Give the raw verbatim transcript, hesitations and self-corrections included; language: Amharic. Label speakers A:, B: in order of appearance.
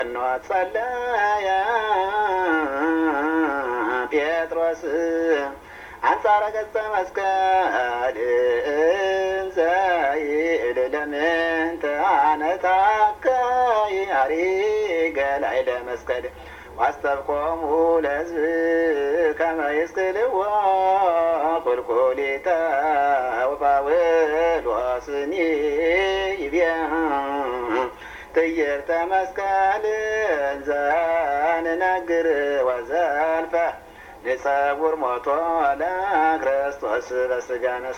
A: ጸለየ ጴጥሮስ አንጻረ ገጸ መስቀል ዘይእድ ለምንተ አነታከ ያሪገ ላዕለ መስቀል ዋስተብቆሙ ለሕዝብ ከመ ይስቅልዎ ቁልቁሊተ ወጳውሎስኒ ይቤ ትዕይርተ መስቀል ዘንነግር ወዘልፈ ንጸውር ሞቶ ለክርስቶስ በሥጋ